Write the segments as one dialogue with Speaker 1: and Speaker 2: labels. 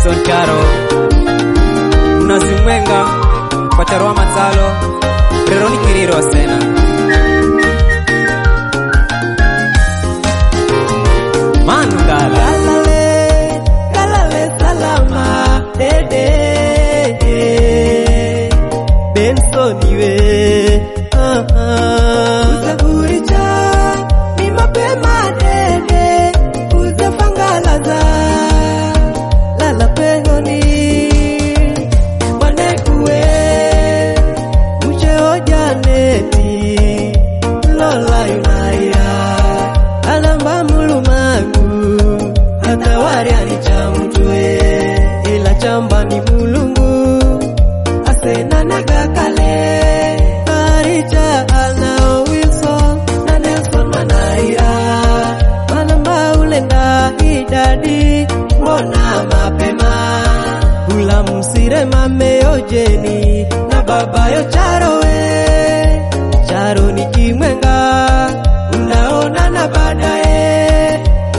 Speaker 1: Benson Charo unazimwenga kwa Charo wa Matalo Reroni Kiriro Sena Manungala
Speaker 2: Kalale salama dede Benson iwe Uzaburicha ni mapema dede Uzafangalaza Lala pehoni Wanekue Mcheo janeti Lola yunaya Alamba mulumangu Hatawari anichamtue Ila chamba ni mulungu Asena nagakale Maricha anao Wilson Na Nelson Manaira Manamba ulenda idadi Mbona mapema Ula msire mameo Jeni Na babayo Charo we Charo ni kimwenga Unaona na baadaye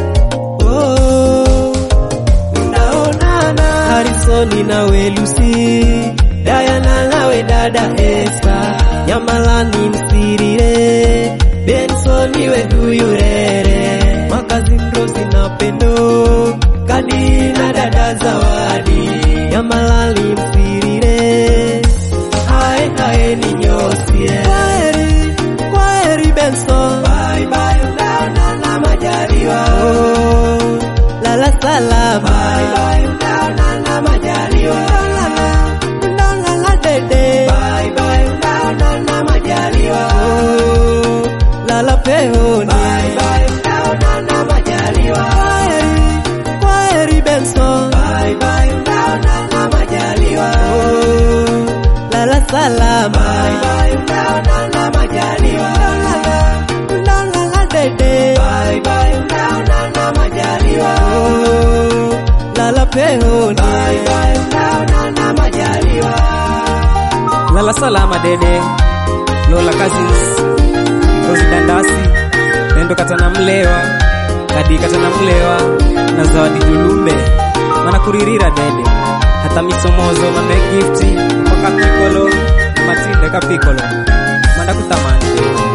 Speaker 2: Harrison nawe Lucy Diana nawe dada Esther Nyamalani msirire Benson iwe duyurere Makazi Rosi na Pendo Kadi na dada Zawadi Nyamalani msirire Hae hae ni nyosie Kwaheri Benson Bye bye undana na majaliwa Lala salama Bye bye undana na majaliwa Undana dede Bye bye undana na majaliwa Lala pehoni Bye bye undana na majaliwa Kwaheri Benson Bye bye undana na majaliwa Lala salama Bye bye undana na majaliwa Undana dede Bye bye undana na majaliwa Lala pehoni Bye bye undana na majaliwa
Speaker 1: Lala salama dede Lola Cousins Rosi Dandasi Pendo Katana Mlewa Kadi Katana Mlewa Na Zawadi Julumbe Mana kuririra dede Hata misomozo mame gifti Mpaka pikolo Matinde ka pikolo Manda kutamani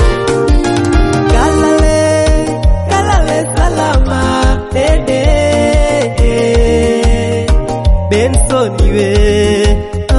Speaker 2: Kalale salama dede Benson iwe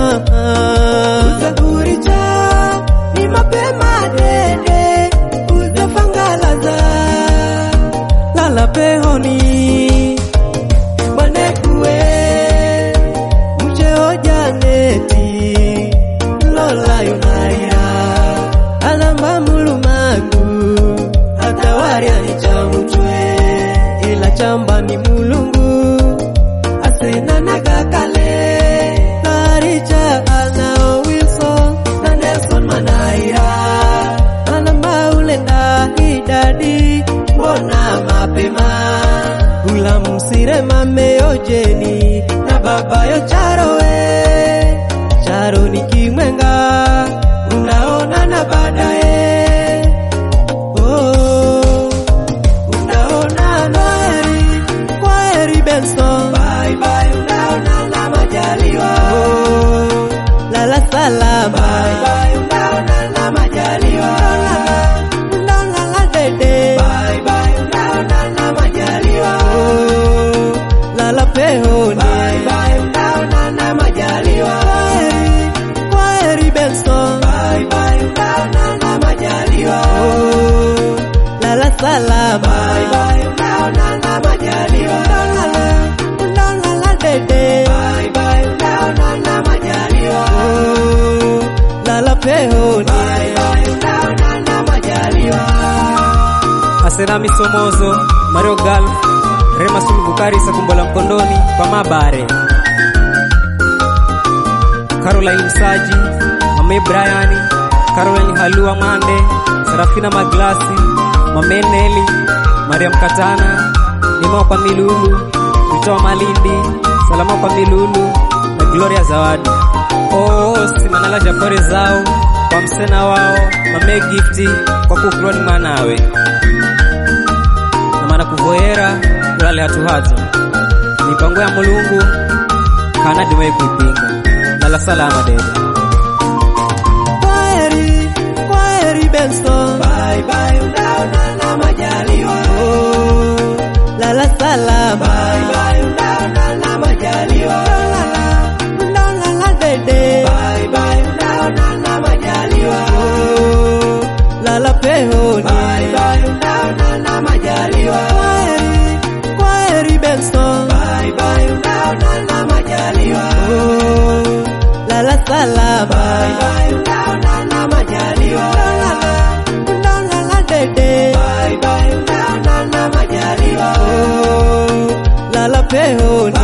Speaker 2: Uzaburicha ni mapema dede Uzafangalaza Lala pehoni Wanekue Mcheo janeti Lola yunaira Alamba mulumangu Hatawari anichamtue Ila chamba ni mulungu Asena nagakale Maricha anao Wilson Na Nelson Manaira Manamba ulenda idadi Mbona mapema Ula msire mameo Jeni Na babayo Charo we Charo ni kimwenga Unaona na baadaye Kwaheri Benson Bye bye unaona na majaliwa Lala salama Bye bye unaona na majaliwa Unaona dede Bye bye unaona na majaliwa Lala pehoni Bye bye unaona na majaliwa Kwaheri Benson Bye bye unaona na majaliwa Lala salama Bye bye unaona na majaliwa Unaona dede Bye bye unaona na majaliwa Lala pehoni Bye bye unaona na majaliwa
Speaker 1: Asena misomozo Mario Golf Rema Sulbukari Sakumbola Mkondoni Kwa Mabare Caroline Msaji Mame Brian Caroline Halua Mande Serafina Maglasi Mame Neli Mariam Katana Nima kwa Milulu Mitoa Malindi Salama kwa Milulu Na Gloria Zawadi Simanala Japore zao Kwa msena wao Mame Gifti Kwa kukuroni mwanawe Na mana kuvoera Kulale hatu hatu Mipango ya Mulungu kana diwe kuipinga. Lala salama dede.
Speaker 2: Kwaheri Benson. Bye bye unaonana majaliwa. Lala salama. Bye bye unaonana majaliwa. Lala dede. Bye bye unaonana majaliwa. Lala pehoni. Bye bye unaonana majaliwa. Kwaheri Benson. Bye bye unaonana majaliwa. Lala salama. Bye bye unaonana majaliwa. Lala dede. Bye bye unaonana majaliwa. Lala pehoni.